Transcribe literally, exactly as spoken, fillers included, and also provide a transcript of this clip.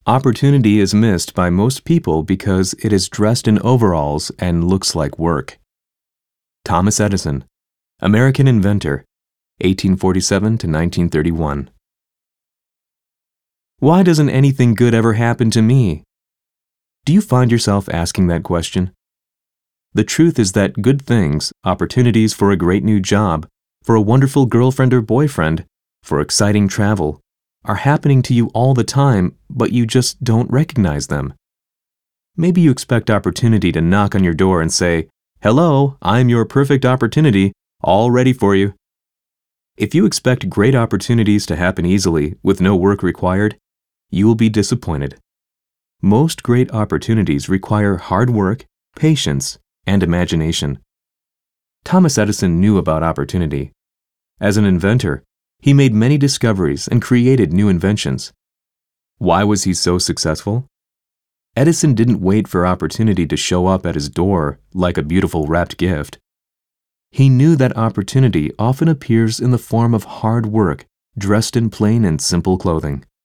Opportunity is missed by most people because it is dressed in overalls and looks like work. Thomas Edison, American inventor, eighteen forty-seven to nineteen thirty-one. Why doesn't anything good ever happen to me? Do you find yourself asking that question? The truth is that good things, opportunities for a great new job, for a wonderful girlfriend or boyfriend, for exciting travel, are happening to you all the time, but you just don't recognize them. Maybe you expect opportunity to knock on your door and say, "Hello, I'm your perfect opportunity, all ready for you." If you expect great opportunities to happen easily, with no work required, you will be disappointed. Most great opportunities require hard work, patience, and imagination. Thomas Edison knew about opportunity. As an inventor, he made many discoveries and created new inventions. Why was he so successful? Edison didn't wait for opportunity to show up at his door like a beautiful wrapped gift. He knew that opportunity often appears in the form of hard work, dressed in plain and simple clothing.